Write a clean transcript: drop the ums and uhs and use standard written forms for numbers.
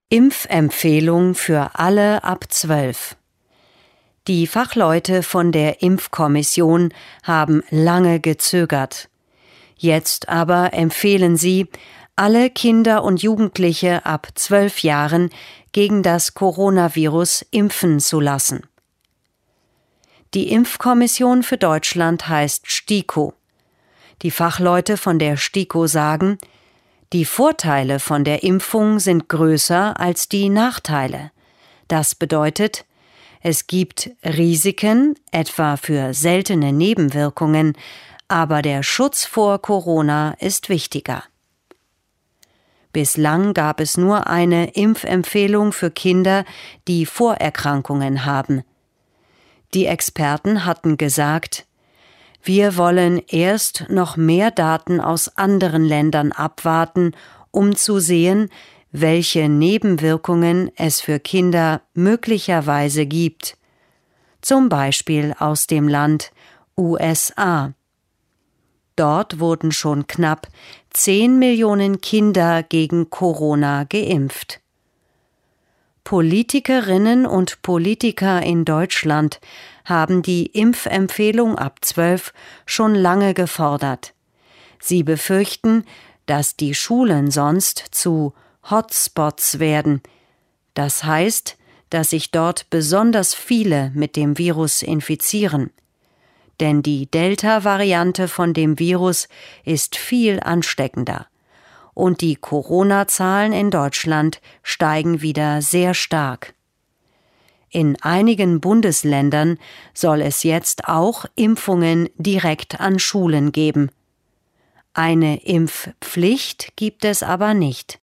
Impfempfehlung für alle ab 12. Die Fachleute von der Impfkommission haben lange gezögert. Jetzt aber empfehlen sie, alle Kinder und Jugendliche ab 12 Jahren gegen das Coronavirus impfen zu lassen. Die Impfkommission für Deutschland heißt STIKO. Die Fachleute von der STIKO sagen, die Vorteile von der Impfung sind größer als die Nachteile. Das bedeutet, es gibt Risiken, etwa für seltene Nebenwirkungen, aber der Schutz vor Corona ist wichtiger. Bislang gab es nur eine Impfempfehlung für Kinder, die Vorerkrankungen haben. Die Experten hatten gesagt, wir wollen erst noch mehr Daten aus anderen Ländern abwarten, um zu sehen, welche Nebenwirkungen es für Kinder möglicherweise gibt. Zum Beispiel aus dem Land USA. Dort wurden schon knapp 10 Millionen Kinder gegen Corona geimpft. Politikerinnen und Politiker in Deutschland haben die Impfempfehlung ab 12 schon lange gefordert. Sie befürchten, dass die Schulen sonst zu Hotspots werden. Das heißt, dass sich dort besonders viele mit dem Virus infizieren. Denn die Delta-Variante von dem Virus ist viel ansteckender. Und die Corona-Zahlen in Deutschland steigen wieder sehr stark. In einigen Bundesländern soll es jetzt auch Impfungen direkt an Schulen geben. Eine Impfpflicht gibt es aber nicht.